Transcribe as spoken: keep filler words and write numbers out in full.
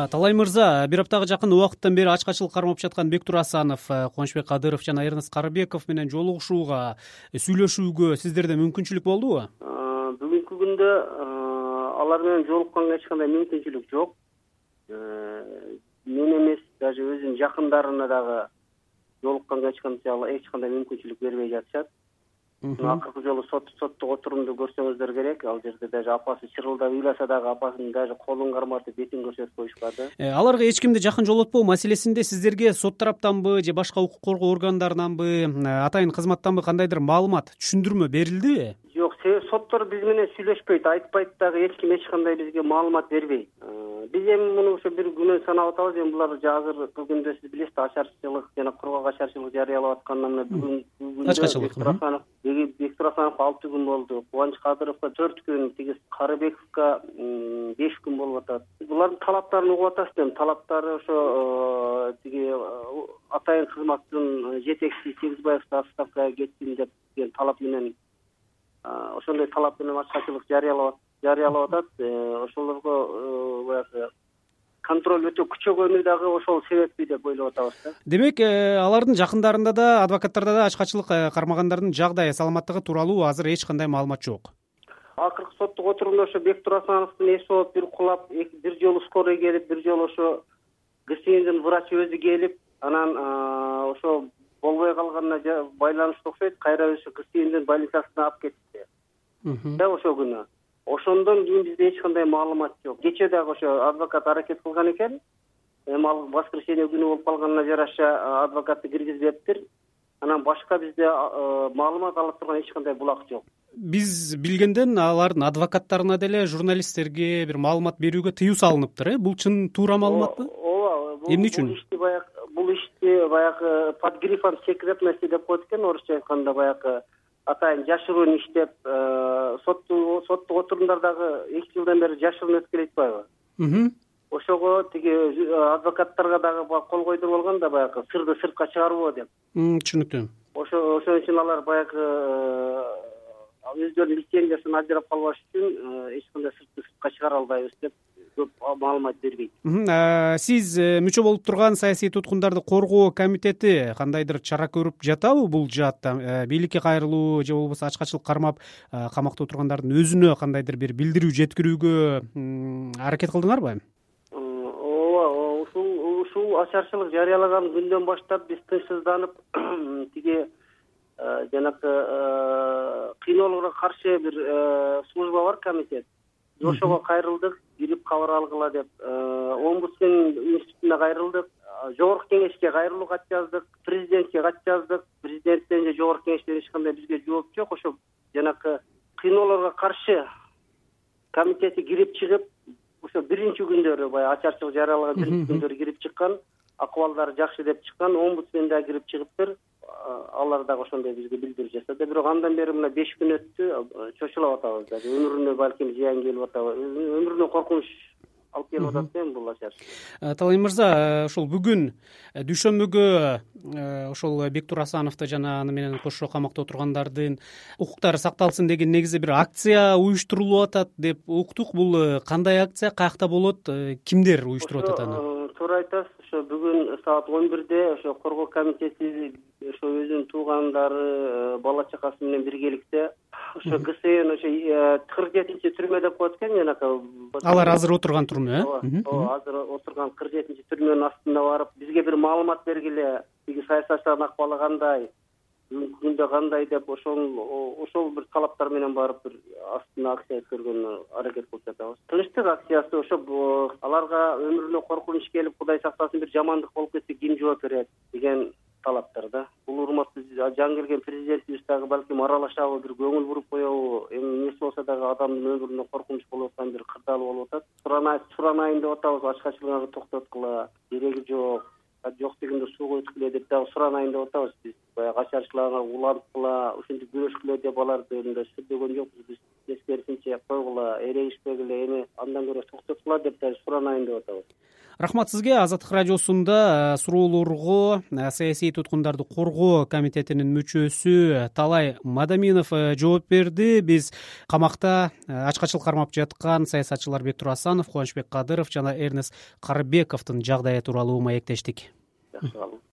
Талай мырза, бир аптага жакын убакыттан бери ачкачылык кармап жаткан Бектур Асанов, Кубанычбек Кадыров жана Эрнест Карыбеков менен жолугушууга, сүйлөшүүгө сиздерде мүмкүнчүлүк болдубу? Бүгүнкү күндө алар менен жолукканга эч кандай мүмкүнчүлүк жок. Мен эмес, даже өзүнүн жакындарына дагы жолукканга эч кандай эч кандай мүмкүнчүлүк бербей жатышат. Акыркы жолу сот соттук отурумду көрсөңүздөр керек. Ал жерде даже апасы чырылдап ыйласа дагы апасынын даже колун карматып бетин көрсөтүп коюшпады. Аларга эч кимди жакын жолотпоо маселесинде сиздерге сот тараптанбы же башка укук коргоо органдарынанбы, атайын кызматтанбы кандайдыр маалымат, түшүндүрмө берилдиби? Жок, соттор биз менен сүйлөшпөйт, айтпайт дагы, эч ким эч кандай бизге маалымат бербейт. Биз эми муну ошо бир күнөө санап атабыз. Эми булар азыр күндө сиз билесиз, ачарчылык жана кургак ачарчылык жарыялап аткандан бүгүн бүгүн Бектур Асановго алты күн болду. Кубаныч Кадыровго төрт күн, тиги Карыбековго беш күн болуп атат. Булардын талаптарын угуп атасыз. Эми талаптары ошо тиги атайын кызматтын жетекчиси Сегизбаевди отставкага кетсин деп деген талап менен, ошондой талап менен ачкачылык жарыялап жарыялап атат. Ошолорго баягы контроль өтө күчөгөнү дагы ошол себепти деп ойлоп атабыз да. Демек, алардын жакындарында да, адвокаттарда да ачкачылык кармагандардын жагдайы, саламаттыгы тууралуу азыр эч кандай маалымат жок. Акыркы соттук отурумда ошо Бектур Асановдун эси болуп бир кулап, бир жолу скорый келип, бир жолу ошо ГСИндин врачы өзү келип, анан ошо болбой калганына байланыштуу окшойт, кайра ошо ГСИндин больницасына алып кетти. Да ошол күнү. Ошондон кийин бизде эч кандай маалымат жок. Кече дагы ошо адвокат аракет кылган экен. Эми ал воскресенье күнү болуп калганына жараша адвокатты киргизбептир. Анан башка бизде маалымат ала турган эч кандай булак жок. Биз билгенден алардын адвокаттарына деле, журналисттерге бир маалымат берүүгө тыюу салыныптыр, э? Бул чын туура маалыматпы? Ооба. Эмне үчүн? Бул ишти баягы бул ишти баягы под грифом секретности деп коет экен, орусча айтканда баягы атайын жашыруун иштеп, сотту соттук отурумдардагы эки жылдан бери жашыруун өткөрүп атпайбы? Ошого тиги адвокаттарга дагы кол койдуруп алган да, баягы сырды сыртка чыгарбоо деп. Түшүнүктүү. Ошо ошон үчүн алар баягы өздөрүнүн лицензиясын ажырап калбаш үчүн эч кандай сыртты сыртка чыгара албайбыз деп көп маалымат бербейт. Сиз мүчө болуп турган саясий туткундарды коргоо комитети кандайдыр чара көрүп жатабы бул жаатта? Бийликке кайрылуу же болбосо ачкачылык кармап камакта отургандардын өзүнө кандайдыр бир билдирүү жеткирүүгө аракет кылдыңарбы? Ооба, ушул ушул ачарчылык жарыялаган күндөн баштап биз тынчсызданып, тиги жанакы кыйноолорго каршы бир служба бар, комитет. Ошого кайрылдык, кирип кабар алгыла деп. Омбудсмен институтуна кайрылдык, жогорку кеңешке кайрылуу кат жаздык, президентке кат жаздык. Президенттен же жогорку кеңештен эч кандай бизге жооп жок. Ошо жанакы кыйноолорго каршы комитети кирип чыгып, ошо биринчи күндөрү, баягы ачарчылык жарыялаган биринчи күндөрү кирип чыккан, акыбалдары жакшы деп чыккан. Омбудсмен да кирип чыгыптыр. Алар дагы ошондой бизге билдирүү жасады. Бирок андан бери мына беш күн өттү, чочулап атабыз да. Өмүрүнө балким зыян келип атабы, өмүрүнө коркунуч алып келип атат эми бул ачарчы. Талай мырза, ошол бүгүн дүйшөмбүгө ошол Бектур Асановду жана аны менен кошо камакта отургандардын укуктары сакталсын деген негизи бир акция уюштурулуп атат деп уктук. Бул кандай акция, каякта болот, кимдер уюштуруп атат аны? Туура айтасыз. Ошо бүгүн саат он бирде ошо коргоо комитети ошо өзүнүн туугандары, бала чакасы менен биргеликте ошо ГСН ошо кырк жетинчи түрмө деп коет экен, жанакы. Алар азыр отурган түрмө, э? Ооба, азыр отурган кырк жетинчи түрмөнүн астында барып, бизге бир маалымат бергиле, тиги саясатчылардын акыбалы кандай, бүгүнкү күндө кандай деп ошол ошол бир талаптар менен барып бир астына акция өткөргөнгө аракет кылып жатабыз. Тынчтык акциясы ошо аларга өмүрүнө коркунуч келип, Кудай сактасын, бир жамандык болуп кетсе ким жооп берет деген талаптар да. Бул урматтуу жан келген президентибиз дагы балким аралашабы, бир көңүл буруп коебу, эми эмнеси болсо дагы адамдын өмүрүнө коркунуч болуп аткан бир кырдаал болуп атат. Суранайын деп атабыз, ачкачылыгын токтоткула, кереги жок, жок дегенде суу койткула деп дагы суранайын деп атабыз. Биз баягы ачарчыларга уланткыла, ушинтип күрөшкүлө деп аларды сүрдөгөн жокпуз. Биз тескерисинче койгула эле эрегишпегиле эми андан көрө токтоткула деп даже суранайын деп атабыз. Рахмат сизге. Азаттык радиосунда суроолорго саясий туткундарды коргоо комитетинин мүчөсү Талай Мадаминов жооп берди. Биз камакта ачкачылык кармап жаткан саясатчылар Бектур Асанов, Кубанычбек Кадыров жана Эрнест Карыбековдун жагдайы тууралуу маектештик. Жакшы калыңыз.